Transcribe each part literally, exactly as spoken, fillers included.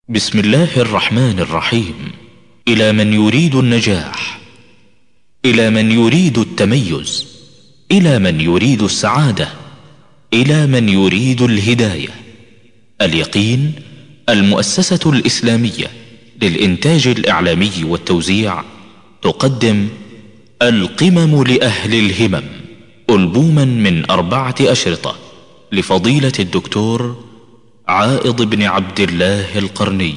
بسم الله الرحمن الرحيم. إلى من يريد النجاح، إلى من يريد التميز، إلى من يريد السعادة، إلى من يريد الهداية. اليقين المؤسسة الإسلامية للإنتاج الإعلامي والتوزيع تقدم القمم لأهل الهمم، ألبوما من أربعة أشرطة لفضيلة الدكتور عائض بن عبد الله القرني.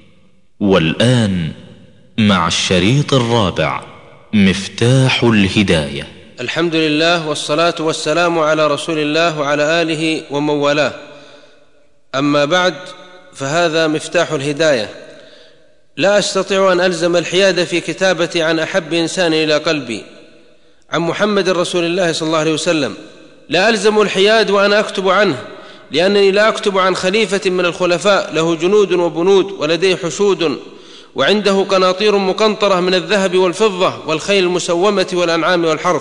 والآن مع الشريط الرابع، مفتاح الهداية. الحمد لله والصلاة والسلام على رسول الله وعلى آله ومن والاه. أما بعد، فهذا مفتاح الهداية. لا أستطيع أن ألزم الحياد في كتابتي عن أحب إنسان إلى قلبي، عن محمد رسول الله صلى الله عليه وسلم. لا ألزم الحياد وأنا أكتب عنه، لأنني لا أكتب عن خليفة من الخلفاء له جنود وبنود ولديه حشود وعنده قناطير مقنطرة من الذهب والفضة والخيل المسومة والأنعام والحرث،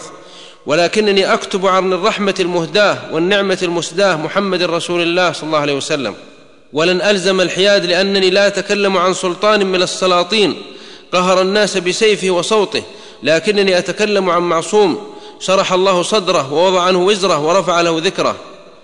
ولكنني أكتب عن الرحمة المهداة والنعمة المسداة محمد رسول الله صلى الله عليه وسلم. ولن ألزم الحياد لأنني لا أتكلم عن سلطان من السلاطين قهر الناس بسيفه وصوته، لكنني أتكلم عن معصوم شرح الله صدره ووضع عنه وزره ورفع له ذكره.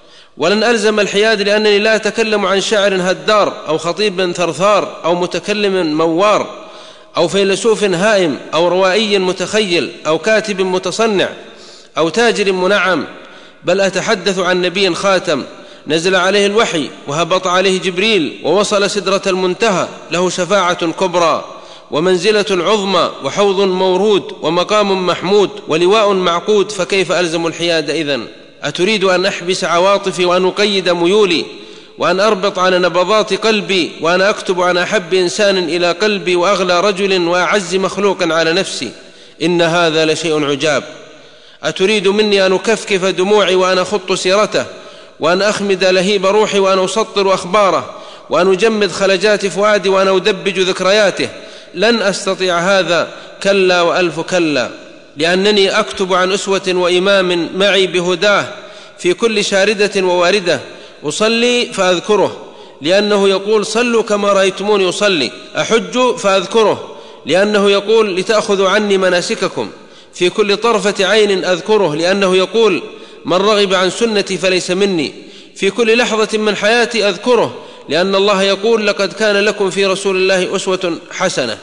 ولن ألزم الحياد لأنني لا أتكلم عن شاعر هدار أو خطيب ثرثار أو متكلم موار أو فيلسوف هائم أو روائي متخيل أو كاتب متصنع أو تاجر منعم، بل أتحدث عن نبي خاتم نزل عليه الوحي وهبط عليه جبريل ووصل سدرة المنتهى، له شفاعة كبرى ومنزلة عظمى وحوض مورود ومقام محمود ولواء معقود. فكيف ألزم الحياد إذن؟ أتريد أن أحبس عواطفي وأن أقيد ميولي وأن أربط على نبضات قلبي وأنا أكتب عن أحب إنسان إلى قلبي وأغلى رجل وأعز مخلوق على نفسي؟ إن هذا لشيء عجاب. أتريد مني أن أكفكف دموعي وأن أخط سيرته وأن أخمد لهيب روحي وأن أسطر أخباره وأن أجمد خلجات فؤادي وأن أدبج ذكرياته؟ لن أستطيع هذا، كلا وألف كلا، لأنني أكتب عن أسوة وإمام معي بهداه في كل شاردة وواردة. أصلي فأذكره لأنه يقول صلوا كما رأيتموني أصلي. أحج فأذكره لأنه يقول لتأخذوا عني مناسككم. في كل طرفة عين أذكره لأنه يقول من رغب عن سنتي فليس مني. في كل لحظة من حياتي أذكره لأن الله يقول لقد كان لكم في رسول الله أسوة حسنة.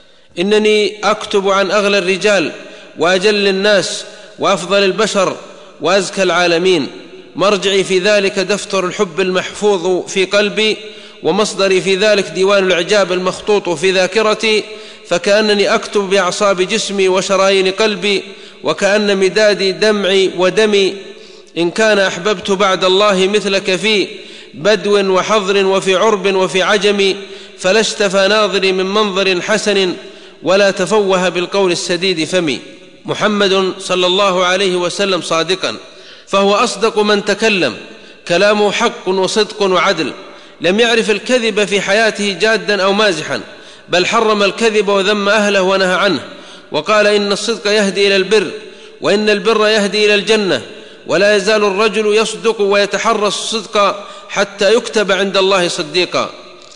إنني أكتب عن أغلى الرجال وأجل الناس وأفضل البشر وأزكى العالمين. مرجعي في ذلك دفتر الحب المحفوظ في قلبي، ومصدري في ذلك ديوان الإعجاب المخطوط في ذاكرتي. فكأنني أكتب بأعصاب جسمي وشرايين قلبي، وكأن مدادي دمعي ودمي. إن كان أحببت بعد الله مثلك في بدو وحضر وفي عرب وفي عجم، فلا اشتفى ناظري من منظر حسن ولا تفوه بالقول السديد فمي. محمد صلى الله عليه وسلم صادقا، فهو أصدق من تكلم، كلامه حق وصدق وعدل. لم يعرف الكذب في حياته جادا أو مازحا، بل حرم الكذب وذم أهله ونهى عنه، وقال إن الصدق يهدي إلى البر وإن البر يهدي إلى الجنة، ولا يزال الرجل يصدق ويتحرى الصدق حتى يكتب عند الله صديقا.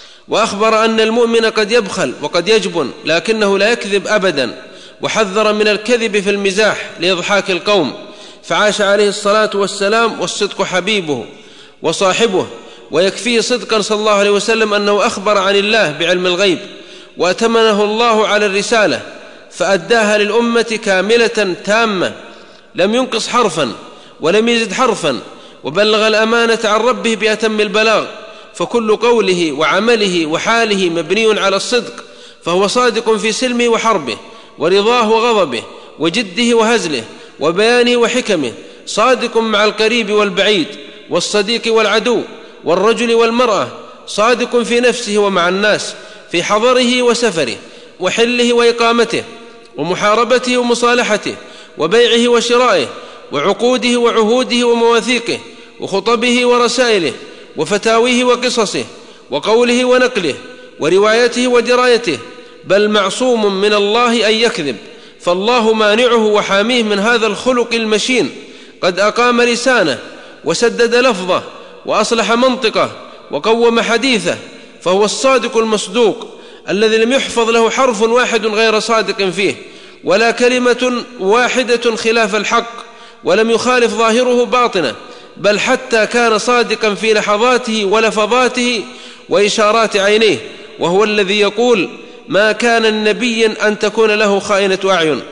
وأخبر أن المؤمن قد يبخل وقد يجبن لكنه لا يكذب أبدا، وحذر من الكذب في المزاح لإضحاك القوم. فعاش عليه الصلاة والسلام والصدق حبيبه وصاحبه، ويكفيه صدقا صلى الله عليه وسلم أنه أخبر عن الله بعلم الغيب، وأتمنه الله على الرسالة فأداها للأمة كاملة تامة، لم ينقص حرفا ولم يزد حرفا، وبلغ الأمانة عن ربه بأتم البلاغ. فكل قوله وعمله وحاله مبني على الصدق، فهو صادق في سلمه وحربه ورضاه وغضبه وجده وهزله وبيانه وحكمه، صادق مع القريب والبعيد والصديق والعدو والرجل والمرأة، صادق في نفسه ومع الناس، في حضره وسفره وحله وإقامته ومحاربته ومصالحته وبيعه وشرائه وعقوده وعهوده ومواثيقه وخطبه ورسائله وفتاويه وقصصه وقوله ونقله وروايته ودرايته، بل معصوم من الله أن يكذب، فالله مانعه وحاميه من هذا الخلق المشين. قد أقام لسانه وسدد لفظه وأصلح منطقه وقوم حديثه، فهو الصادق المصدوق الذي لم يحفظ له حرف واحد غير صادق فيه، ولا كلمة واحدة خلاف الحق، ولم يخالف ظاهره باطنه، بل حتى كان صادقا في لحظاته ولفظاته وإشارات عينيه، وهو الذي يقول: ما كان النبي أن تكون له خائنة أعين.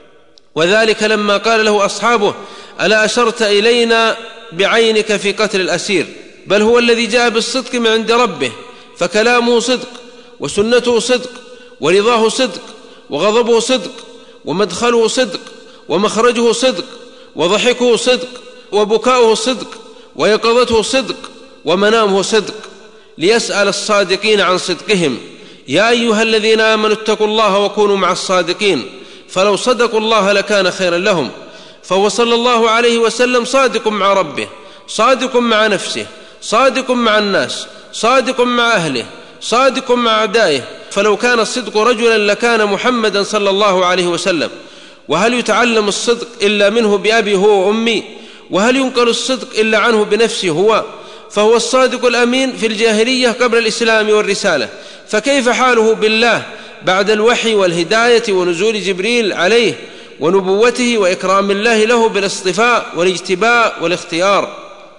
وذلك لما قال له أصحابه: ألا أشرت إلينا بعينك في قتل الأسير؟ بل هو الذي جاء بالصدق من عند ربه، فكلامه صدق، وسنته صدق، ورضاه صدق، وغضبه صدق، ومدخله صدق، ومخرجه صدق، وضحكه صدق، وبكاؤه صدق، ويقظته صدق، ومنامه صدق، ليسأل الصادقين عن صدقهم: يا أيها الذين آمنوا اتقوا الله وكونوا مع الصادقين، فلو صدقوا الله لكان خيرا لهم. فهو صلى الله عليه وسلم صادق مع ربه، صادق مع نفسه، صادق مع الناس، صادق مع أهله، صادق مع أعدائه. فلو كان الصدق رجلا لكان محمدا صلى الله عليه وسلم. وهل يتعلم الصدق إلا منه بأبي هو وأمي؟ وهل ينقل الصدق إلا عنه بنفسه هو؟ فهو الصادق الأمين في الجاهلية قبل الإسلام والرسالة، فكيف حاله بالله بعد الوحي والهداية ونزول جبريل عليه ونبوته وإكرام الله له بالاصطفاء والاجتباء والاختيار؟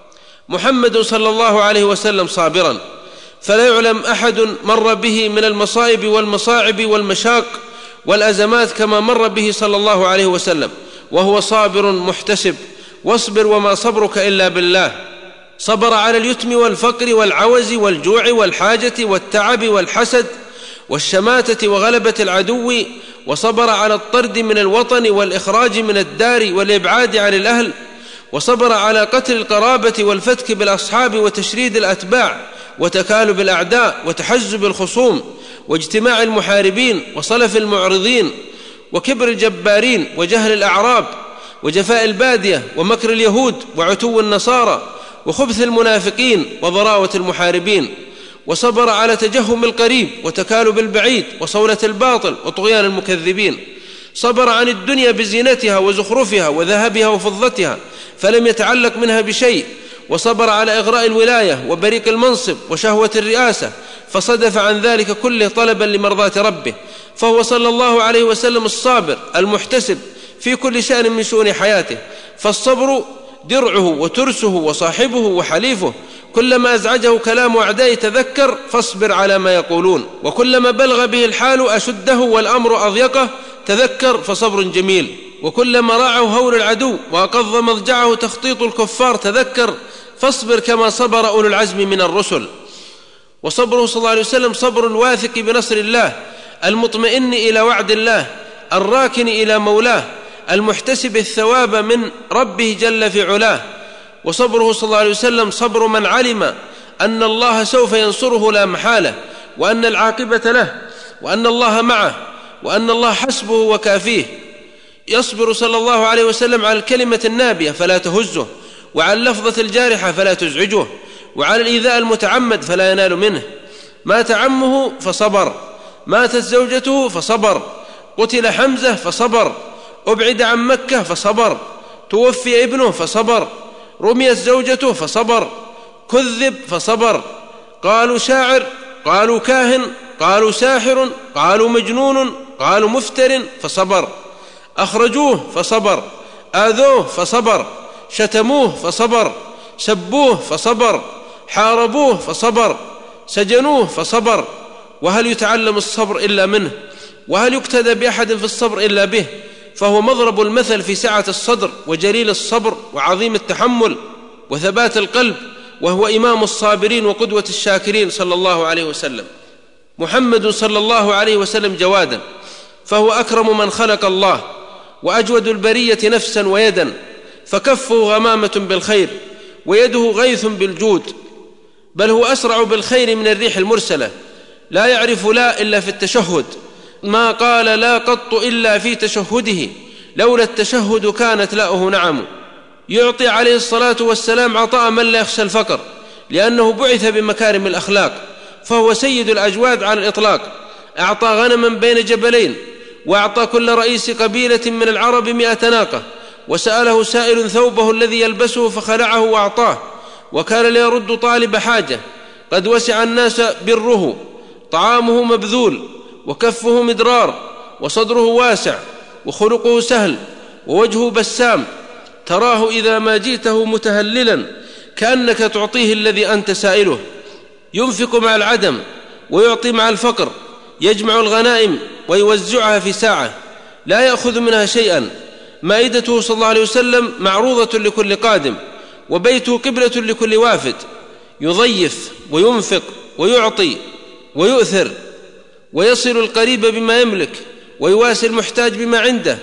محمد صلى الله عليه وسلم صابرا، فلا يعلم أحد مر به من المصائب والمصاعب والمشاق والأزمات كما مر به صلى الله عليه وسلم، وهو صابر محتسب. واصبر وما صبرك إلا بالله. صبر على اليتم والفقر والعوز والجوع والحاجة والتعب والحسد والشماتة وغلبة العدو، وصبر على الطرد من الوطن والإخراج من الدار والإبعاد عن الأهل، وصبر على قتل القرابة والفتك بالأصحاب وتشريد الأتباع وتكالب الأعداء وتحزب الخصوم واجتماع المحاربين وصلف المعرضين وكبر الجبارين وجهل الأعراب وجفاء البادية ومكر اليهود وعتو النصارى وخبث المنافقين وضراوة المحاربين. وصبر على تجهم القريب وتكالب البعيد وصولة الباطل وطغيان المكذبين. صبر عن الدنيا بزينتها وزخرفها وذهبها وفضتها فلم يتعلق منها بشيء. وصبر على إغراء الولاية وبريق المنصب وشهوة الرئاسة، فصدف عن ذلك كله طلبا لمرضاة ربه. فهو صلى الله عليه وسلم الصابر المحتسب في كل شأن من شؤون حياته. فالصبر درعه وترسه وصاحبه وحليفه. كلما أزعجه كلام أعدائه تذكر فاصبر على ما يقولون، وكلما بلغ به الحال أشده والأمر أضيقه تذكر فصبر جميل. وكلما راعه هول العدو وأقض مضجعه تخطيط الكفار تذكر فاصبر كما صبر أولو العزم من الرسل. وصبره صلى الله عليه وسلم صبر الواثق بنصر الله، المطمئن إلى وعد الله، الراكن إلى مولاه، المحتسب الثواب من ربه جل في علاه. وصبره صلى الله عليه وسلم صبر من علم أن الله سوف ينصره لا محالة، وأن العاقبة له، وأن الله معه، وأن الله حسبه وكافيه. يصبر صلى الله عليه وسلم على الكلمة النابية فلا تهزه، وعلى اللفظة الجارحة فلا تزعجه، وعلى الإيذاء المتعمد فلا ينال منه. مات عمه فصبر، ماتت زوجته فصبر، قتل حمزة فصبر، أبعد عن مكة فصبر، توفي ابنه فصبر، رميت زوجته فصبر، كذب فصبر، قالوا شاعر، قالوا كاهن، قالوا ساحر، قالوا مجنون، قالوا مفتر فصبر، أخرجوه فصبر، آذوه فصبر، شتموه فصبر، سبوه فصبر، حاربوه فصبر، سجنوه فصبر. وهل يتعلم الصبر إلا منه؟ وهل يقتدى بأحد في الصبر إلا به؟ فهو مضرب المثل في سعة الصدر وجليل الصبر وعظيم التحمل وثبات القلب، وهو إمام الصابرين وقدوة الشاكرين صلى الله عليه وسلم. محمد صلى الله عليه وسلم جوادا، فهو أكرم من خلق الله، وأجود البرية نفسا ويدا، فكفه غمامة بالخير ويده غيث بالجود، بل هو أسرع بالخير من الريح المرسلة، لا يعرف لا إلا في التشهد، ما قال لا قط إلا في تشهده، لولا التشهد كانت لاؤه نعم. يعطي عليه الصلاة والسلام عطاء من لا يخشى الفقر، لأنه بعث بمكارم الأخلاق، فهو سيد الأجواد على الإطلاق. أعطى غنما بين جبلين، وأعطى كل رئيس قبيلة من العرب مئة ناقة، وسأله سائل ثوبه الذي يلبسه فخلعه وأعطاه، وكان ليرد طالب حاجة قد وسع الناس بره، طعامه مبذول، وكفه مدرار، وصدره واسع، وخلقه سهل، ووجهه بسام، تراه إذا ما جئته متهللا كأنك تعطيه الذي أنت سائله. ينفق مع العدم ويعطي مع الفقر، يجمع الغنائم ويوزعها في ساعة، لا يأخذ منها شيئا. مائدته صلى الله عليه وسلم معروضة لكل قادم، وبيته قبلة لكل وافد. يضيف وينفق ويعطي ويؤثر، ويصل القريب بما يملك، ويواسي المحتاج بما عنده،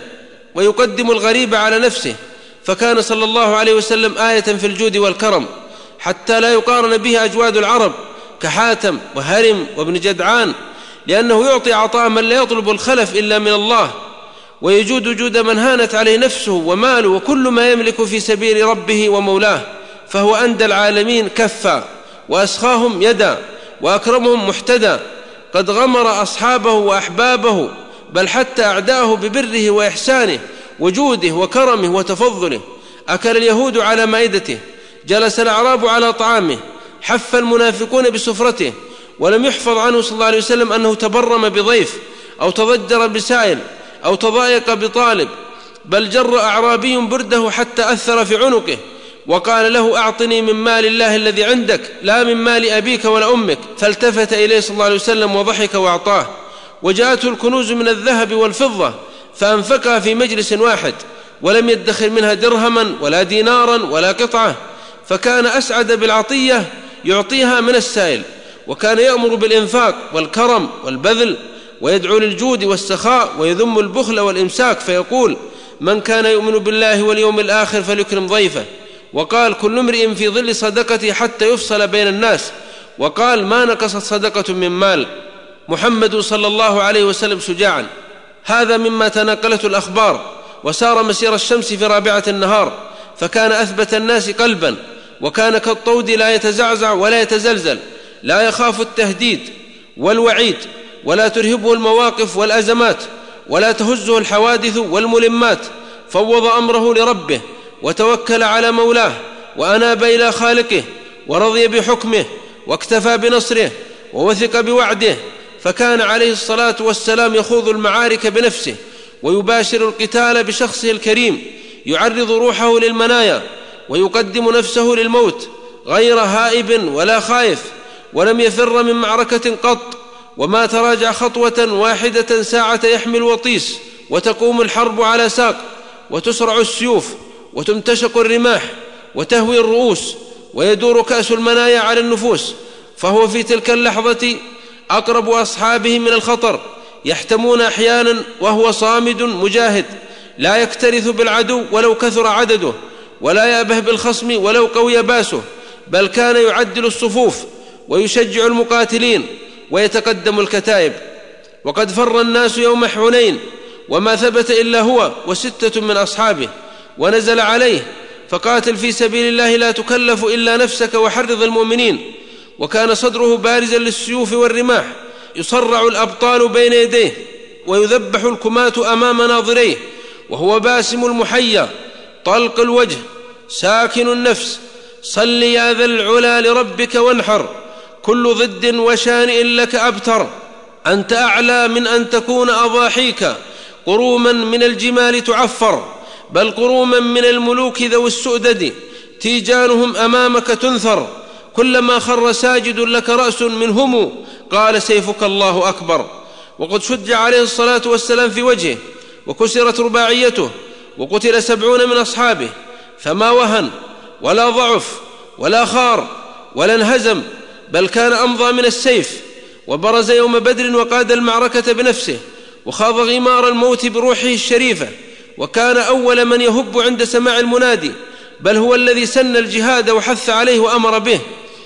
ويقدم الغريب على نفسه. فكان صلى الله عليه وسلم آية في الجود والكرم، حتى لا يقارن به أجواد العرب كحاتم وهرم وابن جدعان، لأنه يعطي عطاء من لا يطلب الخلف إلا من الله، ويجود جود من هانت عليه نفسه وماله وكل ما يملك في سبيل ربه ومولاه. فهو أندى العالمين كفا، وأسخاهم يدا، وأكرمهم محتدى. قد غمر أصحابه وأحبابه، بل حتى أعداءه ببره وإحسانه وجوده وكرمه وتفضله. أكل اليهود على مائدته، جلس الأعراب على طعامه، حف المنافقون بسفرته. ولم يحفظ عنه صلى الله عليه وسلم أنه تبرم بضيف، أو تضجر بسائل، أو تضايق بطالب، بل جر أعرابي برده حتى أثر في عنقه، وقال له: أعطني من مال الله الذي عندك، لا من مال أبيك ولا أمك. فالتفت إليه صلى الله عليه وسلم وضحك وأعطاه. وجاءته الكنوز من الذهب والفضة، فأنفقها في مجلس واحد، ولم يدخر منها درهما ولا دينارا ولا قطعة. فكان أسعد بالعطية يعطيها من السائل، وكان يأمر بالإنفاق والكرم والبذل، ويدعو للجود والسخاء، ويذم البخل والإمساك، فيقول: من كان يؤمن بالله واليوم الآخر فليكرم ضيفه. وقال: كل امرئ في ظل صدقته حتى يفصل بين الناس. وقال: ما نقصت صدقة من مال. محمد صلى الله عليه وسلم شجاعا، هذا مما تناقلته الأخبار، وسار مسير الشمس في رابعة النهار، فكان أثبت الناس قلبا، وكان كالطود لا يتزعزع ولا يتزلزل، لا يخاف التهديد والوعيد، ولا ترهبه المواقف والأزمات، ولا تهزه الحوادث والملمات. فوض أمره لربه، وتوكل على مولاه، وأناب إلى خالقه، ورضي بحكمه، واكتفى بنصره، ووثق بوعده. فكان عليه الصلاة والسلام يخوض المعارك بنفسه، ويباشر القتال بشخصه الكريم، يعرض روحه للمنايا، ويقدم نفسه للموت، غير هائب ولا خائف، ولم يفر من معركة قط، وما تراجع خطوة واحدة ساعة يحمي الوطيس، وتقوم الحرب على ساق، وتسرع السيوف، وتمتشق الرماح، وتهوي الرؤوس، ويدور كأس المنايا على النفوس. فهو في تلك اللحظة أقرب أصحابه من الخطر، يحتمون أحيانا وهو صامد مجاهد، لا يكترث بالعدو ولو كثر عدده، ولا يأبه بالخصم ولو قوي باسه، بل كان يعدل الصفوف، ويشجع المقاتلين، ويتقدم الكتائب. وقد فر الناس يوم حنين، وما ثبت إلا هو وستة من أصحابه، ونزل عليه: فقاتل في سبيل الله لا تكلف إلا نفسك وحرض المؤمنين. وكان صدره بارزا للسيوف والرماح، يصرع الأبطال بين يديه، ويذبح الكماة أمام ناظريه، وهو باسم المحيا، طلق الوجه، ساكن النفس. صل يا ذا العلا لربك وانحر، كل ضد وشانئ لك أبتر. أنت أعلى من أن تكون أضاحيك قروما من الجمال تعفر، بل قروما من الملوك ذوي السؤدد، تيجانهم أمامك تنثر. كلما خر ساجد لك رأس منهم، قال سيفك الله أكبر. وقد شج عليه الصلاة والسلام في وجهه، وكسرت رباعيته، وقتل سبعون من أصحابه، فما وهن ولا ضعف ولا خار ولا انهزم، بل كان أمضى من السيف. وبرز يوم بدر وقاد المعركة بنفسه، وخاض غمار الموت بروحه الشريفة، وكان أول من يهب عند سماع المنادي، بل هو الذي سن الجهاد وحث عليه وأمر به.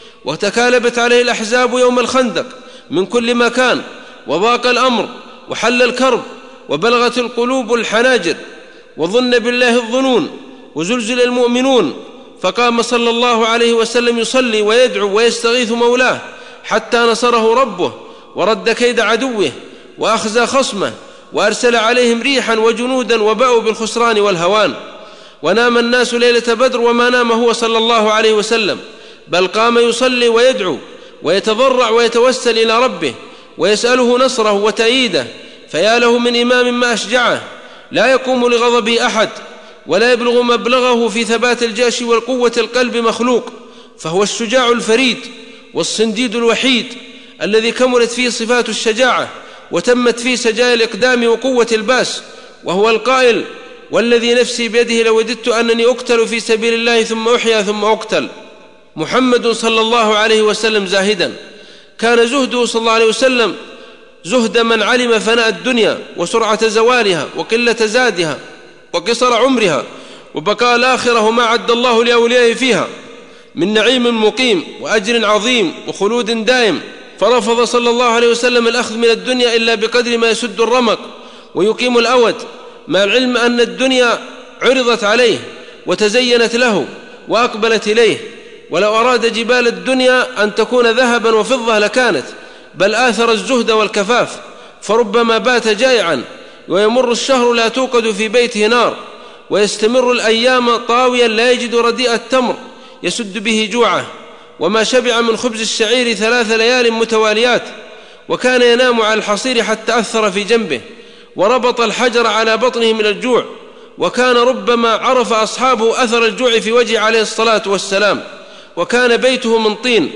وتكالبت عليه الأحزاب يوم الخندق من كل مكان، وضاق الأمر وحل الكرب، وبلغت القلوب الحناجر، وظن بالله الظنون، وزلزل المؤمنون. فقام صلى الله عليه وسلم يصلي ويدعو ويستغيث مولاه، حتى نصره ربه، ورد كيد عدوه، وأخزى خصمه، وأرسل عليهم ريحا وجنودا، وباءوا بالخسران والهوان. ونام الناس ليلة بدر، وما نام هو صلى الله عليه وسلم، بل قام يصلي ويدعو، ويتضرع ويتوسل إلى ربه ويسأله نصره وتأييده، فيا له من إمام ما أشجعه، لا يقوم لغضبه أحد ولا يبلغ مبلغه في ثبات الجأش والقوة القلب مخلوق، فهو الشجاع الفريد والصنديد الوحيد الذي كملت فيه صفات الشجاعة وتمت فيه سجايا الإقدام وقوة الباس، وهو القائل: والذي نفسي بيده لوددت أنني أقتل في سبيل الله ثم أحيا ثم أقتل. محمد صلى الله عليه وسلم زاهدا، كان زهده صلى الله عليه وسلم زهد من علم فناء الدنيا وسرعة زوالها وقلة زادها وقصر عمرها وبقاء الآخرة وما عد الله لأوليائه فيها من نعيم مقيم وأجر عظيم وخلود دائم، فرفض صلى الله عليه وسلم الأخذ من الدنيا إلا بقدر ما يسد الرمق ويقيم الأود، مع العلم أن الدنيا عرضت عليه وتزينت له وأقبلت إليه، ولو أراد جبال الدنيا أن تكون ذهبا وفضة لكانت، بل آثر الزهد والكفاف، فربما بات جائعا ويمر الشهر لا توقد في بيته نار، ويستمر الأيام طاويا لا يجد رديء التمر يسد به جوعه، وما شبع من خبز الشعير ثلاث ليال متواليات، وكان ينام على الحصير حتى أثر في جنبه وربط الحجر على بطنه من الجوع، وكان ربما عرف أصحابه أثر الجوع في وجهه عليه الصلاة والسلام، وكان بيته من طين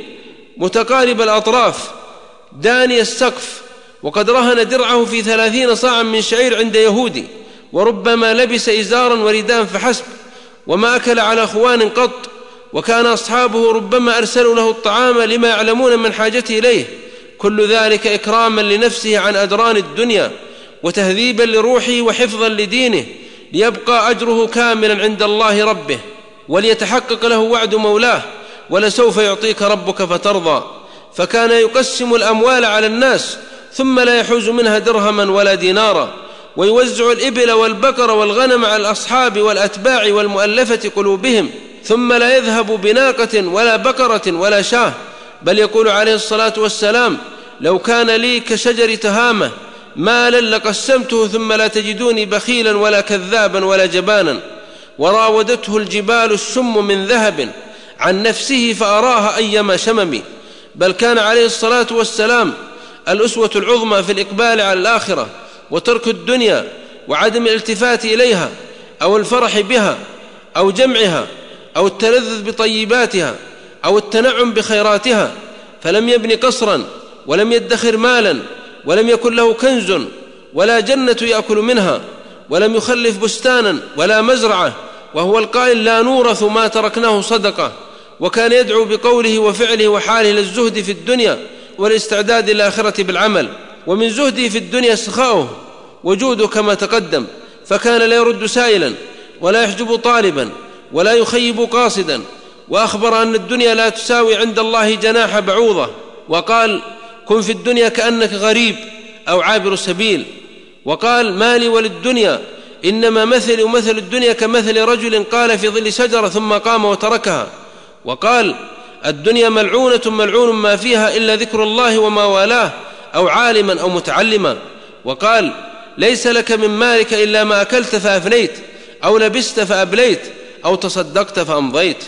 متقارب الأطراف داني السقف، وقد رهن درعه في ثلاثين صاعا من شعير عند يهودي، وربما لبس إزارا ورداء فحسب، وما أكل على خوان قط، وكان أصحابه ربما أرسلوا له الطعام لما يعلمون من حاجته إليه، كل ذلك إكراما لنفسه عن أدران الدنيا وتهذيبا لروحه وحفظا لدينه، ليبقى أجره كاملا عند الله ربه وليتحقق له وعد مولاه: ولسوف يعطيك ربك فترضى. فكان يقسم الأموال على الناس ثم لا يحوز منها درهما ولا دينارا، ويوزع الإبل والبقر والغنم على الأصحاب والأتباع والمؤلفة قلوبهم، ثم لا يذهب بناقة ولا بقرة ولا شاه، بل يقول عليه الصلاة والسلام: لو كان لي كشجر تهامة مالا لقسمته ثم لا تجدوني بخيلا ولا كذابا ولا جبانا. وراودته الجبال الشم من ذهب عن نفسه فأراها أيما شمم، بل كان عليه الصلاة والسلام الأسوة العظمى في الإقبال على الآخرة وترك الدنيا وعدم الالتفات إليها أو الفرح بها أو جمعها أو التلذذ بطيباتها أو التنعم بخيراتها، فلم يبن قصرا ولم يدخر مالا ولم يكن له كنز ولا جنة يأكل منها، ولم يخلف بستانا ولا مزرعة، وهو القائل: لا نورث ما تركناه صدقة. وكان يدعو بقوله وفعله وحاله للزهد في الدنيا والاستعداد للآخرة بالعمل. ومن زهده في الدنيا سخاؤه وجوده كما تقدم، فكان لا يرد سائلا ولا يحجب طالبا ولا يخيب قاصدا، وأخبر أن الدنيا لا تساوي عند الله جناح بعوضة، وقال: كن في الدنيا كأنك غريب أو عابر سبيل. وقال: ما لي وللدنيا إنما مثلي ومثل الدنيا كمثل رجل قال في ظل شجرة ثم قام وتركها. وقال: الدنيا ملعونة ملعون ما فيها إلا ذكر الله وما والاه أو عالما أو متعلما. وقال: ليس لك من مالك إلا ما أكلت فأفنيت أو لبست فأبليت أو تصدقت فأمضيت.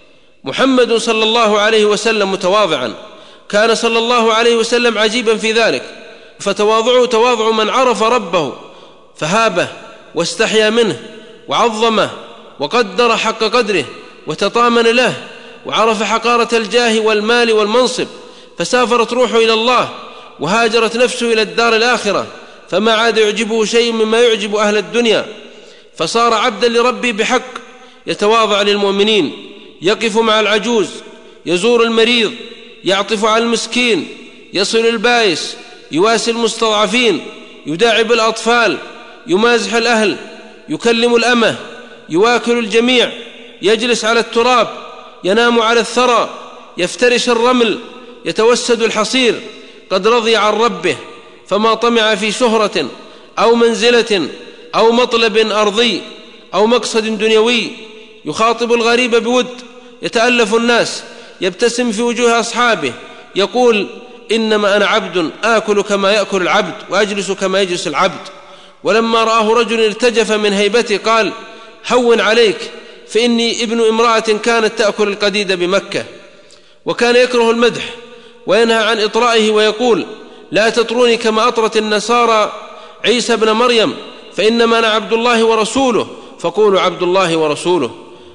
محمد صلى الله عليه وسلم متواضعا، كان صلى الله عليه وسلم عجيبا في ذلك، فتواضعه تواضع من عرف ربه فهابه واستحيا منه وعظمه وقدر حق قدره وتطامن له، وعرف حقارة الجاه والمال والمنصب، فسافرت روحه إلى الله وهاجرت نفسه إلى الدار الآخرة، فما عاد يعجبه شيء مما يعجب أهل الدنيا، فصار عبدا لربه بحق، يتواضع للمؤمنين، يقف مع العجوز، يزور المريض، يعطف على المسكين، يصل البائس، يواسي المستضعفين، يداعب الأطفال، يمازح الأهل، يكلم الأمة، يواكل الجميع، يجلس على التراب، ينام على الثرى، يفترش الرمل، يتوسد الحصير، قد رضي عن ربه، فما طمع في شهرة أو منزلة أو مطلب أرضي أو مقصد دنيوي. يخاطب الغريب بود، يتألف الناس، يبتسم في وجوه أصحابه، يقول: إنما أنا عبد آكل كما يأكل العبد وأجلس كما يجلس العبد. ولما رآه رجل ارتجف من هيبته قال: هون عليك فإني ابن امرأة كانت تأكل القديد بمكة. وكان يكره المدح وينهى عن إطرائه ويقول: لا تطروني كما أطرت النصارى عيسى ابن مريم، فإنما أنا عبد الله ورسوله فقولوا عبد الله ورسوله.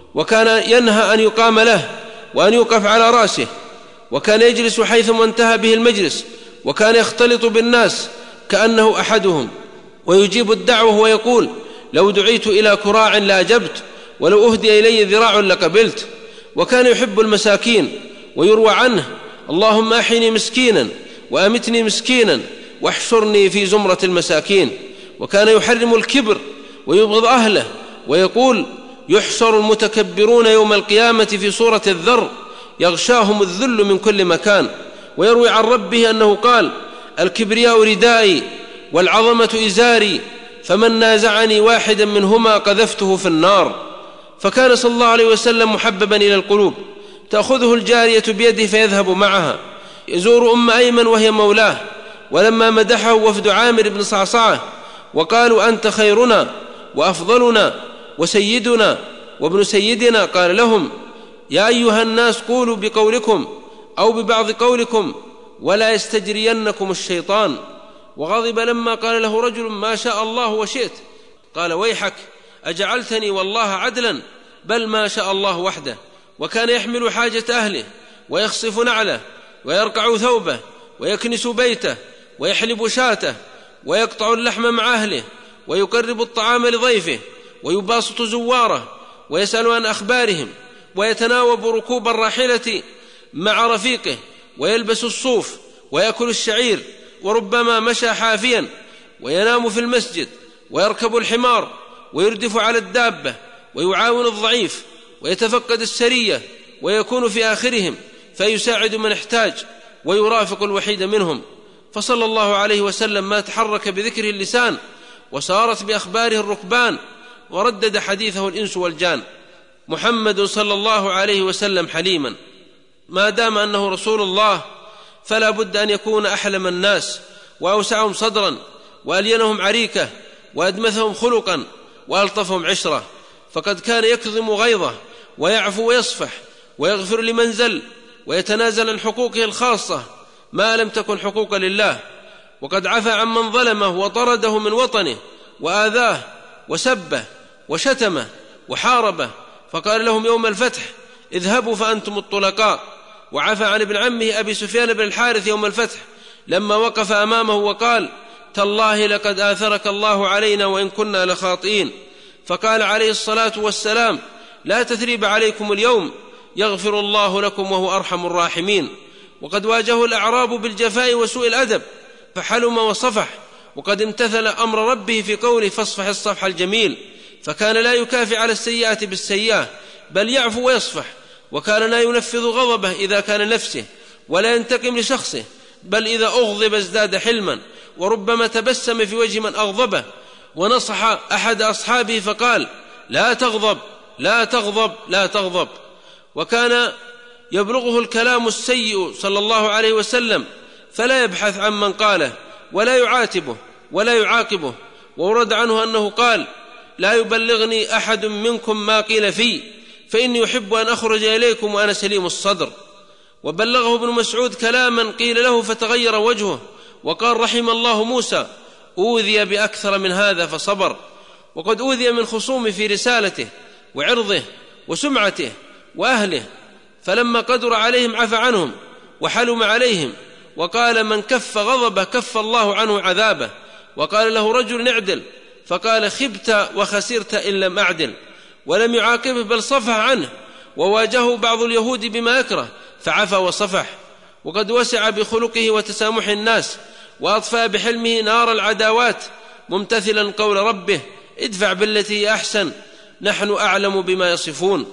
وكان ينهى أن يقام له وأن يوقف على رأسه، وكان يجلس حيثما انتهى به المجلس، وكان يختلط بالناس كأنه أحدهم، ويجيب الدعوة ويقول: لو دعيت إلى كراع لأجبت، ولو أهدي إلي ذراع لقبلت. وكان يحب المساكين، ويروى عنه: اللهم أحيني مسكينا وأمتني مسكينا واحشرني في زمرة المساكين. وكان يحرم الكبر ويبغض أهله، ويقول: يحشر المتكبرون يوم القيامة في صورة الذر يغشاهم الذل من كل مكان. ويروي عن ربه أنه قال: الكبرياء ردائي والعظمة إزاري، فمن نازعني واحدا منهما قذفته في النار. فكان صلى الله عليه وسلم محببا إلى القلوب، تأخذه الجارية بيده فيذهب معها، يزور أم أيمن وهي مولاه. ولما مدحه وفد عامر بن صعصعة وقالوا: أنت خيرنا وأفضلنا وسيدنا وابن سيدنا، قال لهم: يا أيها الناس قولوا بقولكم أو ببعض قولكم ولا يستجرينكم الشيطان. وغضب لما قال له رجل: ما شاء الله وشئت. قال: ويحك، أجعلتني والله عدلا؟ بل ما شاء الله وحده. وكان يحمل حاجة أهله، ويخصف نعله، ويرقع ثوبه، ويكنس بيته، ويحلب شاته، ويقطع اللحم مع أهله، ويقرب الطعام لضيفه، ويباسط زواره، ويسأل عن أخبارهم، ويتناوب ركوب الراحلة مع رفيقه، ويلبس الصوف، ويأكل الشعير، وربما مشى حافيا، وينام في المسجد، ويركب الحمار، ويردف على الدابة، ويعاون الضعيف، ويتفقد السرية، ويكون في آخرهم فيساعد من احتاج، ويرافق الوحيد منهم. فصلى الله عليه وسلم ما تحرك بذكره اللسان، وسارت بأخباره الركبان، وردد حديثه الإنس والجان. محمد صلى الله عليه وسلم حليما، ما دام أنه رسول الله فلا بد أن يكون أحلم الناس، وأوسعهم صدرا، وألينهم عريكة، وأدمثهم خلقا، وألطفهم عشرة. فقد كان يكظم غيظه، ويعفو ويصفح، ويغفر لمن زل، ويتنازل عن حقوقه الخاصة ما لم تكن حقوق لله. وقد عفى عن من ظلمه وطرده من وطنه، وآذاه وسبه وشتمه وحاربه، فقال لهم يوم الفتح: اذهبوا فأنتم الطلقاء. وعفى عن ابن عمه أبي سفيان بن الحارث يوم الفتح لما وقف أمامه وقال: تالله لقد آثرك الله علينا وإن كنا لخاطئين. فقال عليه الصلاة والسلام: لا تثريب عليكم اليوم، يغفر الله لكم وهو أرحم الراحمين. وقد واجهه الأعراب بالجفاء وسوء الأدب فحلم وصفح، وقد امتثل أمر ربه في قوله: فاصفح الصفح الجميل. فكان لا يكافئ على السيئة بالسيئة، بل يعفو ويصفح. وكان لا ينفذ غضبه إذا كان نفسه، ولا ينتقم لشخصه، بل إذا أغضب ازداد حلما، وربما تبسم في وجه من أغضبه. ونصح أحد أصحابه فقال: لا تغضب لا تغضب لا تغضب. وكان يبلغه الكلام السيء صلى الله عليه وسلم فلا يبحث عن من قاله، ولا يعاتبه ولا يعاقبه. وورد عنه أنه قال: لا يبلغني أحد منكم ما قيل في، فإني يحب أن أخرج إليكم وأنا سليم الصدر. وبلغه ابن مسعود كلاما قيل له فتغير وجهه، وقال: رحم الله موسى، أوذي بأكثر من هذا فصبر. وقد أوذي من خصومه في رسالته وعرضه وسمعته وأهله، فلما قدر عليهم عفى عنهم وحلم عليهم، وقال: من كف غضبه كف الله عنه عذابه. وقال له رجل: اعدل، فقال: خبت وخسرت إن لم أعدل. ولم يعاقبه بل صفح عنه. وواجهه بعض اليهود بما يكره فعفى وصفح. وقد وسع بخلقه وتسامح الناس، وأطفأ بحلمه نار العداوات، ممتثلا قول ربه: ادفع بالتي هي أحسن نحن أعلم بما يصفون.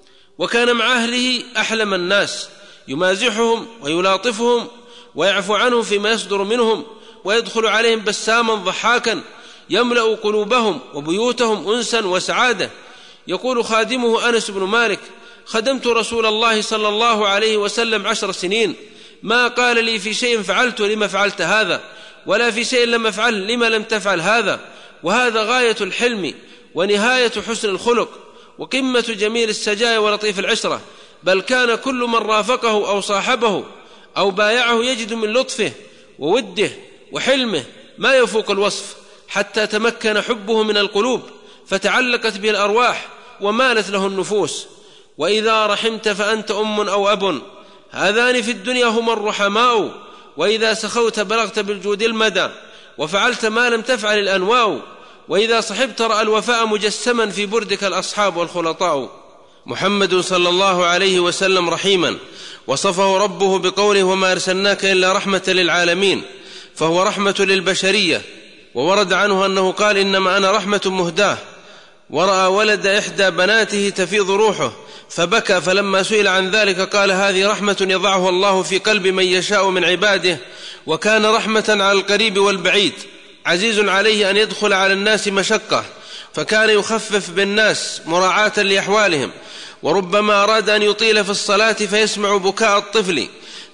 وكان مع أهله أحلم الناس، يمازحهم ويلاطفهم، ويعفو عنهم فيما يصدر منهم، ويدخل عليهم بساما ضحاكا يملأ قلوبهم وبيوتهم أنسا وسعادة. يقول خادمه أنس بن مالك: خدمت رسول الله صلى الله عليه وسلم عشر سنين، ما قال لي في شيء فعلت لما فعلت هذا، ولا في شيء لم أفعل لما لم تفعل هذا. وهذا غاية الحلم ونهاية حسن الخلق، وقمة جميل السجايا ولطيف العشرة. بل كان كل من رافقه أو صاحبه أو بايعه يجد من لطفه ووده وحلمه ما يفوق الوصف، حتى تمكن حبه من القلوب فتعلقت به الأرواح ومالت له النفوس. وإذا رحمت فأنت أم أو أب، هذان في الدنيا هما الرحماء، وإذا سخوت بلغت بالجود المدى، وفعلت ما لم تفعل الأنواء، وإذا صحبت رأى الوفاء مجسما في بردك الأصحاب والخلطاء. محمد صلى الله عليه وسلم رحيما وصفه ربه بقوله: وما أرسلناك إلا رحمة للعالمين، فهو رحمة للبشرية. وورد عنه أنه قال: إنما أنا رحمة مهداة. ورأى ولد إحدى بناته تفيض روحه فبكى، فلما سئل عن ذلك قال: هذه رحمة يضعها الله في قلب من يشاء من عباده، وكان رحمة على القريب والبعيد، عزيز عليه أن يدخل على الناس مشقة، فكان يخفف بالناس مراعاة لأحوالهم، وربما أراد أن يطيل في الصلاة فيسمع بكاء الطفل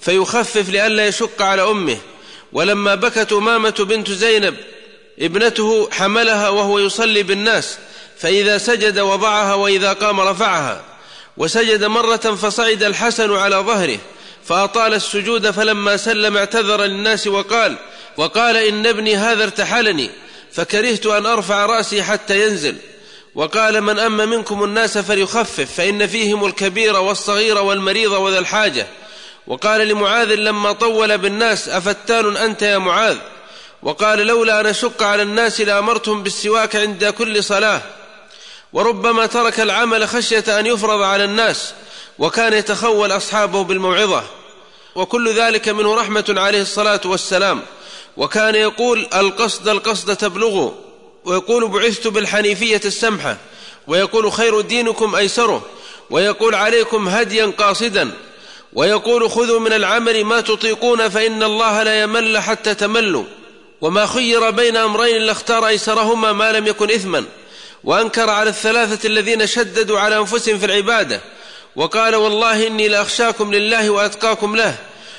فيخفف لئلا يشق على أمه. ولما بكت أمامة بنت زينب ابنته حملها وهو يصلي بالناس، فإذا سجد وضعها وإذا قام رفعها، وسجد مرة فصعد الحسن على ظهره فأطال السجود، فلما سلم اعتذر للناس وقال وقال إن ابني هذا ارتحلني فكرهت أن أرفع رأسي حتى ينزل. وقال: من أم منكم الناس فليخفف، فإن فيهم الكبير والصغير والمريض وذا الحاجة. وقال لمعاذ لما طول بالناس: أفتان أنت يا معاذ؟ وقال: لولا أن أشق على الناس لأمرتهم بالسواك عند كل صلاة. وربما ترك العمل خشية أن يفرض على الناس، وكان يتخول أصحابه بالموعظة، وكل ذلك منه رحمة عليه الصلاة والسلام. وكان يقول: القصد القصد تبلغوا، ويقول: بعثت بالحنيفية السمحة، ويقول: خير دينكم أيسره، ويقول: عليكم هديا قاصدا، ويقول: خذوا من العمل ما تطيقون فإن الله لا يمل حتى تملوا. وما خير بين أمرين لاختار أيسرهما ما لم يكن إثما. وأنكر على الثلاثة الذين شددوا على أنفسهم في العبادة، وقال: والله إني لأخشاكم لله وأتقاكم له،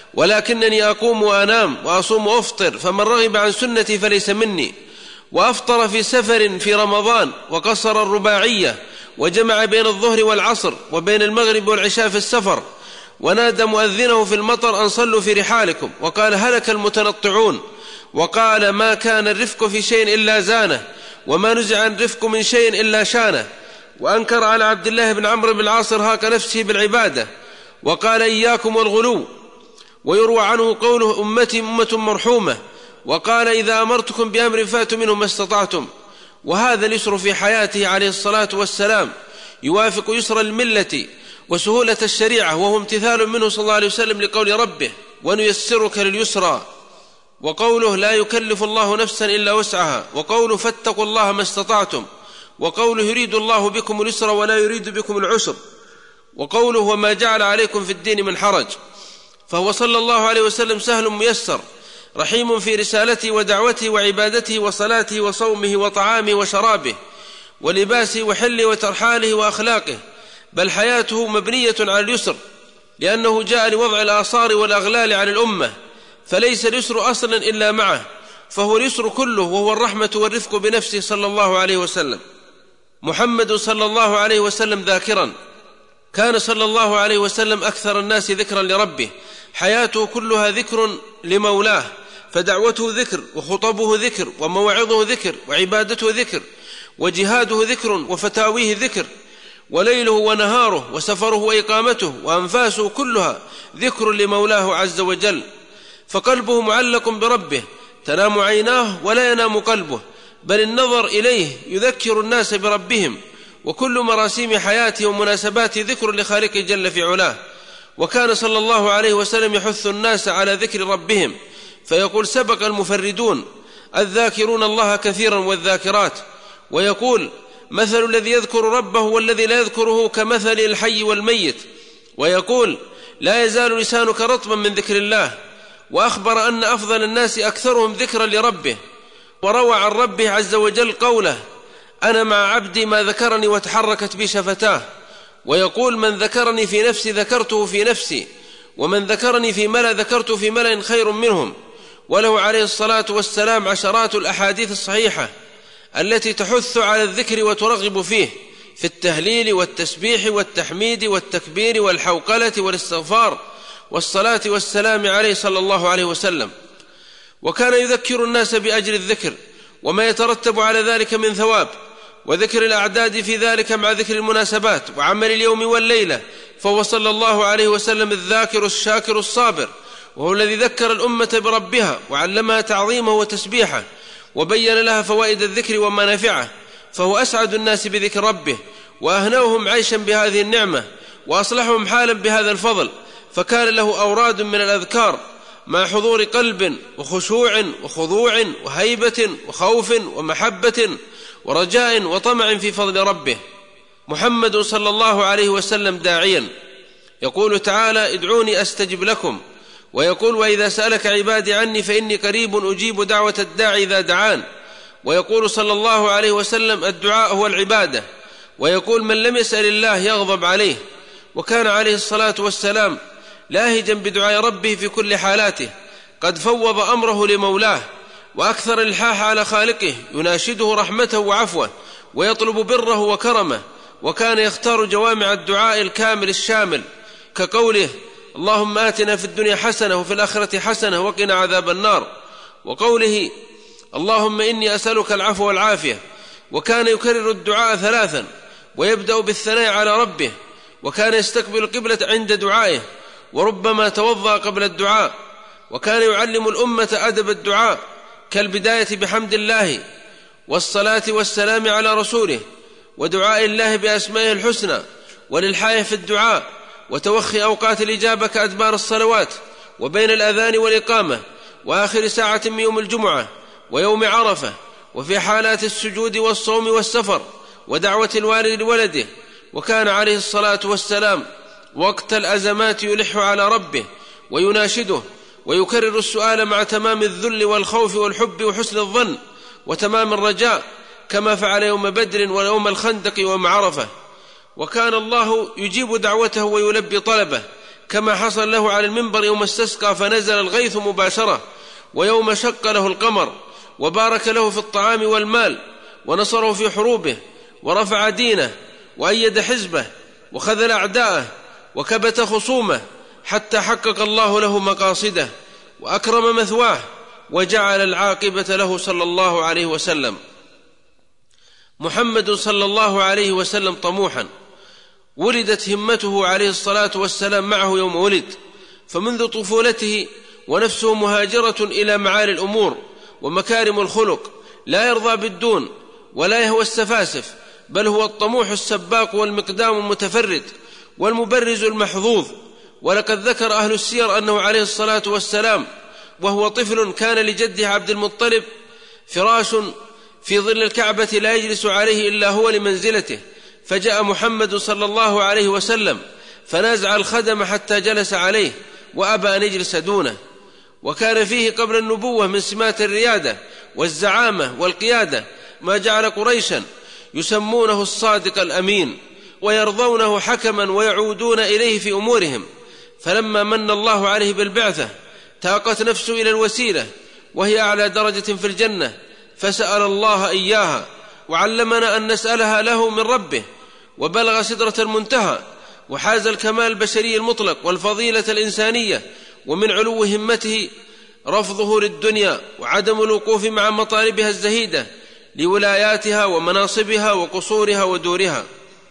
ولكنني أقوم وأنام وأصوم وأفطر، فمن رغب عن سنتي فليس مني. وأفطر في سفر في رمضان، وقصر الرباعية، وجمع بين الظهر والعصر وبين المغرب والعشاء في السفر، ونادى مؤذنه في المطر أن صلوا في رحالكم، وقال: هلك المتنطعون. وقال: ما كان الرفق في شيء إلا زانه، وما نزع الرفق من شيء إلا شانه. وأنكر على عبد الله بن عمرو بن العاص إرهاق نفسه بالعبادة، وقال: إياكم والغلو. ويروى عنه قوله: أمتي أمة مرحومة، وقال: إذا أمرتكم بأمر فاتوا منه ما استطعتم. وهذا اليسر في حياته عليه الصلاة والسلام يوافق يسر الملة وسهولة الشريعة، وهو امتثال منه صلى الله عليه وسلم لقول ربه: ونيسرك لليسرى. وقوله: لا يكلف الله نفسا إلا وسعها. وقوله: فاتقوا الله ما استطعتم. وقوله: يريد الله بكم اليسر ولا يريد بكم العسر. وقوله: وما جعل عليكم في الدين من حرج. فهو صلى الله عليه وسلم سهل ميسر، رحيم في رسالته ودعوته وعبادته وصلاته وصومه وطعامه وشرابه ولباسه وحله وترحاله وأخلاقه، بل حياته مبنية على اليسر، لأنه جاء لوضع الآثار والأغلال عن الأمة، فليس اليسر أصلا إلا معه، فهو اليسر كله، وهو الرحمة والرفق بنفسه صلى الله عليه وسلم. محمد صلى الله عليه وسلم ذاكرا، كان صلى الله عليه وسلم أكثر الناس ذكرا لربه، حياته كلها ذكر لمولاه، فدعوته ذكر، وخطبه ذكر، ومواعظه ذكر، وعبادته ذكر، وجهاده ذكر، وفتاويه ذكر، وليله ونهاره وسفره وإقامته وأنفاسه كلها ذكر لمولاه عز وجل. فقلبه معلق بربه، تنام عيناه ولا ينام قلبه، بل النظر إليه يذكر الناس بربهم، وكل مراسيم حياته ومناسباته ذكر لخالق جل في علاه. وكان صلى الله عليه وسلم يحث الناس على ذكر ربهم، فيقول: سبق المفردون الذاكرون الله كثيرا والذاكرات. ويقول: مثل الذي يذكر ربه والذي لا يذكره كمثل الحي والميت. ويقول: لا يزال لسانك رطبا من ذكر الله. وأخبر أن أفضل الناس أكثرهم ذكرا لربه، وروى عن ربه عز وجل قوله: أنا مع عبدي ما ذكرني وتحركت بي شفتاه. ويقول: من ذكرني في نفسي ذكرته في نفسي، ومن ذكرني في ملأ ذكرته في ملأ خير منهم. وله عليه الصلاة والسلام عشرات الأحاديث الصحيحة التي تحث على الذكر وترغب فيه، في التهليل والتسبيح والتحميد والتكبير والحوقلة والاستغفار والصلاة والسلام عليه صلى الله عليه وسلم. وكان يذكر الناس بأجر الذكر وما يترتب على ذلك من ثواب، وذكر الأعداد في ذلك مع ذكر المناسبات وعمل اليوم والليلة. فهو صلى الله عليه وسلم الذاكر الشاكر الصابر، وهو الذي ذكر الأمة بربها وعلمها تعظيمه وتسبيحه وبين لها فوائد الذكر ومنافعه. فهو أسعد الناس بذكر ربه وأهنوهم عيشا بهذه النعمة وأصلحهم حالا بهذا الفضل. فكان له أوراد من الأذكار مع حضور قلب وخشوع وخضوع وهيبة وخوف ومحبة ورجاء وطمع في فضل ربه. محمد صلى الله عليه وسلم داعيا يقول تعالى: ادعوني أستجب لكم، ويقول: وإذا سألك عبادي عني فإني قريب أجيب دعوة الداعي إذا دعان. ويقول صلى الله عليه وسلم: الدعاء هو العبادة. ويقول: من لم يسأل الله يغضب عليه. وكان عليه الصلاة والسلام لاهجا بدعاء ربه في كل حالاته، قد فوض أمره لمولاه وأكثر الحاح على خالقه، يناشده رحمته وعفوه ويطلب بره وكرمه. وكان يختار جوامع الدعاء الكامل الشامل، كقوله: اللهم آتنا في الدنيا حسنة وفي الآخرة حسنة وقنا عذاب النار، وقوله: اللهم إني أسألك العفو والعافية. وكان يكرر الدعاء ثلاثا ويبدأ بالثناء على ربه، وكان يستقبل القبلة عند دعائه، وربما توضأ قبل الدعاء. وكان يعلم الأمة أدب الدعاء، كالبداية بحمد الله والصلاة والسلام على رسوله، ودعاء الله بأسمائه الحسنى، والإلحاح في الدعاء، وتوخي أوقات الإجابة كأدبار الصلوات، وبين الأذان والإقامة، وآخر ساعة من يوم الجمعة ويوم عرفة، وفي حالات السجود والصوم والسفر، ودعوة الوالد لولده. وكان عليه الصلاة والسلام وقت الأزمات يلح على ربه ويناشده ويكرر السؤال مع تمام الذل والخوف والحب وحسن الظن وتمام الرجاء، كما فعل يوم بدر ويوم الخندق ويوم عرفة. وكان الله يجيب دعوته ويلبي طلبه، كما حصل له على المنبر يوم استسقى فنزل الغيث مباشرة، ويوم شق له القمر، وبارك له في الطعام والمال، ونصره في حروبه، ورفع دينه، وأيد حزبه، وخذل أعداءه، وكبت خصومه، حتى حقق الله له مقاصده وأكرم مثواه، وجعل العاقبة له صلى الله عليه وسلم. محمد صلى الله عليه وسلم طموحا، ولدت همته عليه الصلاة والسلام معه يوم ولد، فمنذ طفولته ونفسه مهاجرة إلى معالي الأمور ومكارم الخلق، لا يرضى بالدون ولا يهوى السفاسف، بل هو الطموح السباق والمقدام المتفرد والمبرز المحظوظ. ولقد ذكر أهل السير أنه عليه الصلاة والسلام وهو طفل كان لجده عبد المطلب فراش في ظل الكعبة لا يجلس عليه إلا هو لمنزلته، فجاء محمد صلى الله عليه وسلم فنازع الخدم حتى جلس عليه وأبى أن يجلس دونه. وكان فيه قبل النبوة من سمات الريادة والزعامة والقيادة ما جعل قريشا يسمونه الصادق الأمين، ويرضونه حكما ويعودون إليه في أمورهم. فلما من الله عليه بالبعثة تاقت نفسه إلى الوسيلة، وهي أعلى درجة في الجنة، فسأل الله إياها، وعلمنا أن نسألها له من ربه، وبلغ سدرة المنتهى، وحاز الكمال البشري المطلق والفضيلة الإنسانية. ومن علو همته رفضه للدنيا وعدم الوقوف مع مطالبها الزهيدة لولاياتها ومناصبها وقصورها ودورها.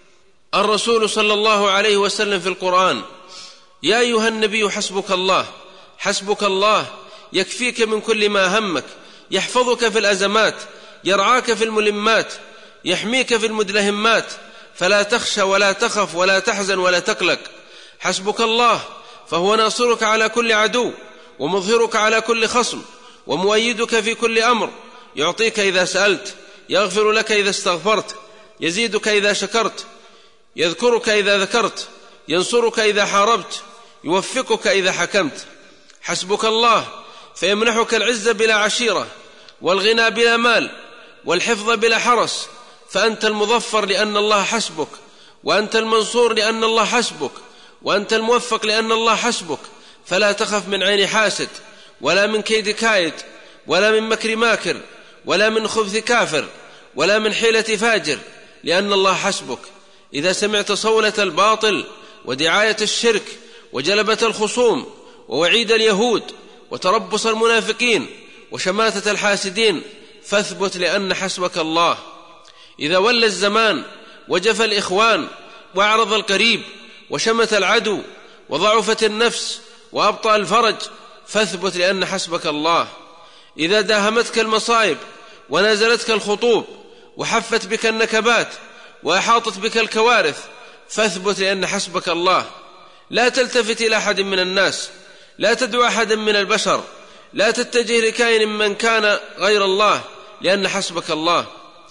الرسول صلى الله عليه وسلم في القرآن: يا أيها النبي حسبك الله، حسبك الله يكفيك من كل ما همك، يحفظك في الأزمات، يرعاك في الملمات، يحميك في المدلهمات، فلا تخشى ولا تخف ولا تحزن ولا تقلق. حسبك الله، فهو ناصرك على كل عدو، ومظهرك على كل خصم، ومؤيدك في كل أمر، يعطيك إذا سألت، يغفر لك إذا استغفرت، يزيدك إذا شكرت، يذكرك إذا ذكرت، ينصرك إذا حاربت، يوفقك إذا حكمت. حسبك الله، فيمنحك العزة بلا عشيرة، والغنى بلا مال، والحفظ بلا حرس، فأنت المظفر لأن الله حسبك، وأنت المنصور لأن الله حسبك، وأنت الموفق لأن الله حسبك. فلا تخف من عين حاسد، ولا من كيد كائد، ولا من مكر ماكر، ولا من خبث كافر، ولا من حيلة فاجر، لأن الله حسبك. إذا سمعت صولة الباطل ودعاية الشرك وجلبة الخصوم ووعيد اليهود وتربص المنافقين وشماتة الحاسدين، فاثبت لأن حسبك الله. إذا ولى الزمان وجف الإخوان وأعرض القريب وشمت العدو وضعفت النفس وأبطأ الفرج، فاثبت لأن حسبك الله. إذا داهمتك المصائب ونازلتك الخطوب وحفت بك النكبات وأحاطت بك الكوارث، فاثبت لأن حسبك الله. لا تلتفت إلى أحد من الناس، لا تدعو أحدا من البشر، لا تتجه لكائن من كان غير الله، لأن حسبك الله.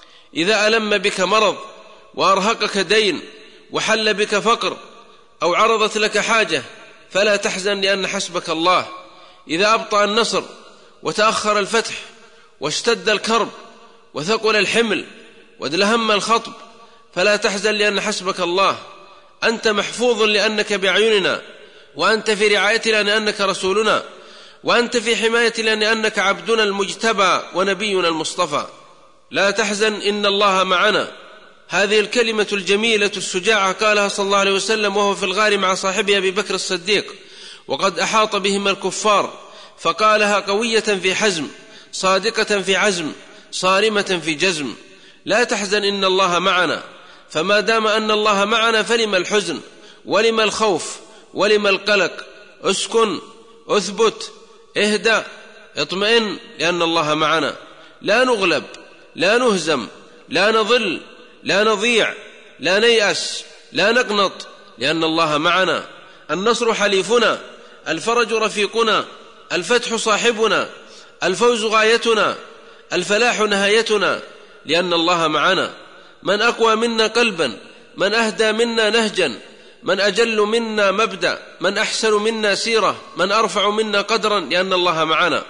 إذا ألم بك مرض وأرهقك دين وحل بك فقر أو عرضت لك حاجة، فلا تحزن لأن حسبك الله. إذا أبطأ النصر وتأخر الفتح واشتد الكرب وثقل الحمل وادلهم الخطب، فلا تحزن لأن حسبك الله. أنت محفوظ لأنك بأعيننا، وأنت في رعايتنا لأنك رسولنا، وأنت في حمايتنا لأنك عبدنا المجتبى ونبينا المصطفى. لا تحزن إن الله معنا. هذه الكلمة الجميلة الشجاعة قالها صلى الله عليه وسلم وهو في الغار مع صاحبه أبي بكر الصديق وقد أحاط بهم الكفار، فقالها قوية في حزم، صادقة في عزم، صارمة في جزم. لا تحزن إن الله معنا. فما دام أن الله معنا فلما الحزن ولما الخوف ولما القلق؟ اسكن، اثبت، اهدأ، اطمئن، لأن الله معنا. لا نغلب، لا نهزم، لا نضل، لا نضيع، لا نيأس، لا نقنط، لأن الله معنا. النصر حليفنا، الفرج رفيقنا، الفتح صاحبنا، الفوز غايتنا، الفلاح نهايتنا، لأن الله معنا. من أقوى منا قلبا، من أهدى منا نهجا، من أجل منا مبدأ، من أحسن منا سيرة، من أرفع منا قدرا، لأن الله معنا.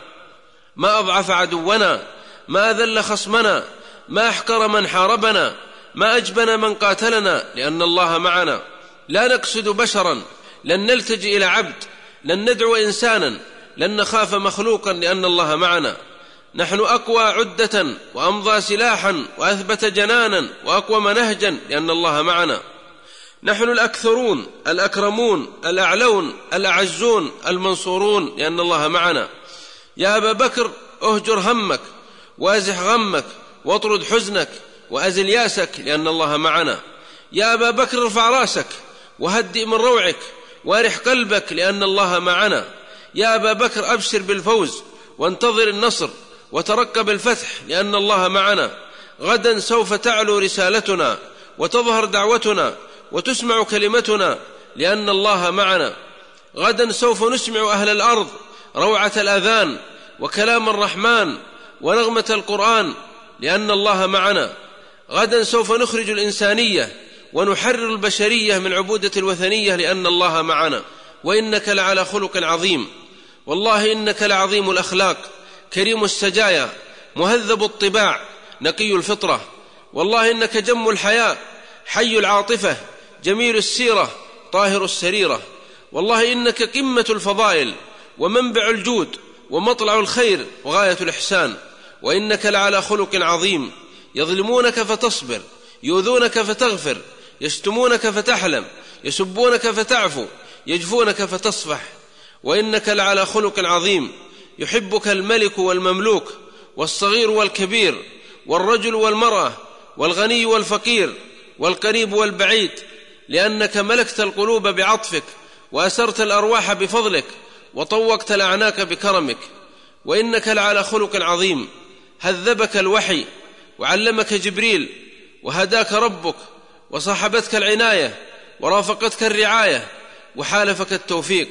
ما أضعف عدونا، ما أذل خصمنا، ما أحقر من حاربنا، ما أجبن من قاتلنا، لأن الله معنا. لا نقصد بشرا، لن نلتجئ إلى عبد، لن ندعو إنسانا، لن نخاف مخلوقا، لأن الله معنا. نحن أقوى عدة وأمضى سلاحا وأثبت جنانا وأقوم نهجا، لأن الله معنا. نحن الأكثرون الأكرمون الأعلون الأعزون المنصورون، لأن الله معنا. يا أبا بكر أهجر همك وأزح غمك واطرد حزنك وأزل ياسك، لأن الله معنا. يا أبا بكر ارفع راسك وهدئ من روعك وارح قلبك، لأن الله معنا. يا أبا بكر أبشر بالفوز وانتظر النصر وترقب الفتح، لأن الله معنا. غدا سوف تعلو رسالتنا وتظهر دعوتنا وتسمع كلمتنا، لأن الله معنا. غدا سوف نسمع أهل الأرض روعة الأذان وكلام الرحمن ونغمة القرآن، لأن الله معنا. غدا سوف نخرج الإنسانية ونحرر البشرية من عبودة الوثنية، لأن الله معنا. وإنك لعلى خلق عظيم، والله إنك لعظيم الأخلاق، كريم السجايا، مهذب الطباع، نقي الفطرة. والله إنك جم الحياء، حي العاطفة، جميل السيرة، طاهر السريرة. والله إنك قمة الفضائل ومنبع الجود ومطلع الخير وغاية الإحسان. وإنك لعلى خلق عظيم. يظلمونك فتصبر، يؤذونك فتغفر، يشتمونك فتحلم، يسبونك فتعفو، يجفونك فتصفح. وإنك لعلى خلق عظيم. يحبك الملك والمملوك والصغير والكبير والرجل والمرأة والغني والفقير والقريب والبعيد، لأنك ملكت القلوب بعطفك وأسرت الأرواح بفضلك وطوقت الأعناق بكرمك. وإنك لعلى خلق عظيم. هذبك الوحي وعلمك جبريل وهداك ربك وصاحبتك العناية ورافقتك الرعاية وحالفك التوفيق.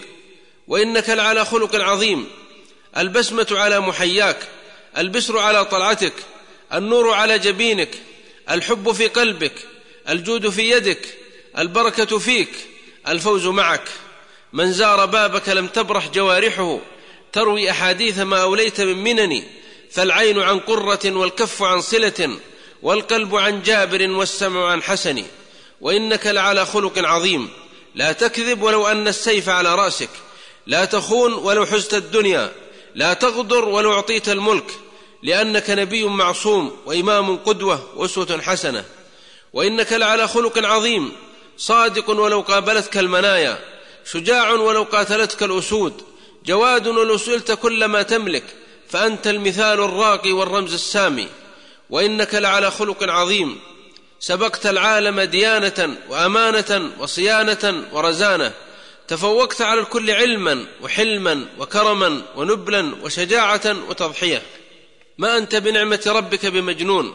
وإنك لعلى خلق عظيم. البسمة على محياك، البشر على طلعتك، النور على جبينك، الحب في قلبك، الجود في يدك، البركة فيك، الفوز معك. من زار بابك لم تبرح جوارحه، تروي أحاديث ما أوليت من منن، فالعين عن قرة والكف عن صلة والقلب عن جابر والسمع عن حسن. وإنك لعلى خلق عظيم. لا تكذب ولو أن السيف على رأسك، لا تخون ولو حزت الدنيا، لا تغدر ولو أعطيت الملك، لأنك نبي معصوم وإمام قدوة وأسوة حسنة. وإنك لعلى خلق عظيم. صادق ولو قابلتك المنايا، شجاع ولو قاتلتك الأسود، جواد ولو سئلت كل ما تملك، فأنت المثال الراقي والرمز السامي، وإنك لعلى خلق عظيم. سبقت العالم ديانة وأمانة وصيانة ورزانة، تفوقت على الكل علما وحلما وكرما ونبلا وشجاعة وتضحية. ما أنت بنعمة ربك بمجنون،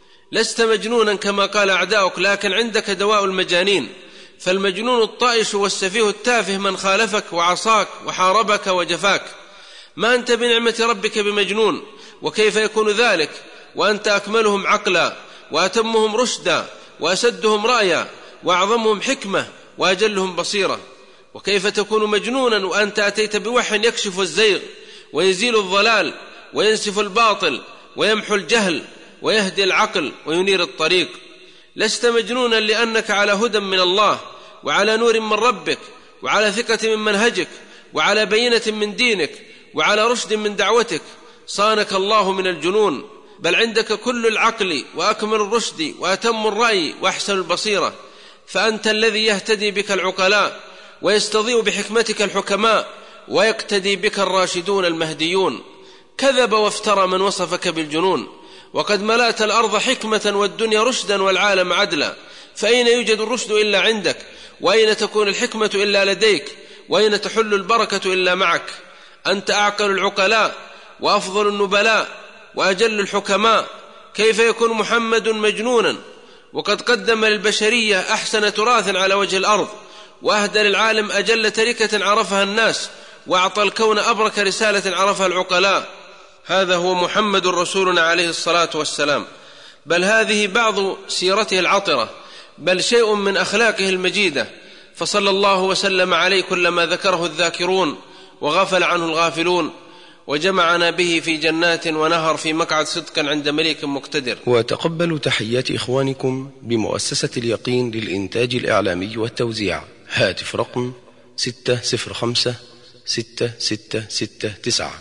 لست مجنونا كما قال أعداؤك، لكن عندك دواء المجانين. فالمجنون الطائش والسفيه التافه من خالفك وعصاك وحاربك وجفاك. ما أنت بنعمة ربك بمجنون، وكيف يكون ذلك وأنت أكملهم عقلا وأتمهم رشدا وأسدهم رأيا وأعظمهم حكمة وأجلهم بصيرة؟ وكيف تكون مجنونا وأنت أتيت بوحي يكشف الزيغ ويزيل الضلال وينسف الباطل ويمحو الجهل ويهدي العقل وينير الطريق؟ لست مجنونا لأنك على هدى من الله وعلى نور من ربك وعلى ثقة من منهجك وعلى بينة من دينك وعلى رشد من دعوتك. صانك الله من الجنون، بل عندك كل العقل وأكمل الرشد وأتم الرأي وأحسن البصيرة. فأنت الذي يهتدي بك العقلاء ويستضيء بحكمتك الحكماء ويقتدي بك الراشدون المهديون. كذب وافترى من وصفك بالجنون، وقد ملأت الأرض حكمة والدنيا رشدا والعالم عدلا. فأين يوجد الرشد إلا عندك؟ وأين تكون الحكمة إلا لديك؟ وأين تحل البركة إلا معك؟ أنت أعقل العقلاء وأفضل النبلاء وأجل الحكماء. كيف يكون محمد مجنونا وقد قدم للبشرية أحسن تراث على وجه الأرض، وأهدى للعالم أجل تركة عرفها الناس، وأعطى الكون أبرك رسالة عرفها العقلاء؟ هذا هو محمد رسولنا عليه الصلاة والسلام. بل هذه بعض سيرته العطرة، بل شيء من أخلاقه المجيدة. فصلى الله وسلم عليه كلما ذكره الذاكرون وغفل عنه الغافلون، وجمعنا به في جنات ونهر في مقعد صدق عند مليك مقتدر. وتقبلوا تحيات إخوانكم بمؤسسة اليقين للإنتاج الإعلامي والتوزيع. هاتف رقم ستة صفر خمسة ستة ستة ستة تسعة،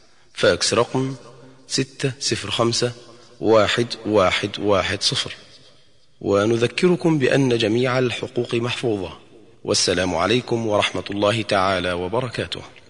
فاكس رقم ستة صفر خمسة واحد واحد واحد صفر. ونذكركم بأن جميع الحقوق محفوظة. والسلام عليكم ورحمة الله تعالى وبركاته.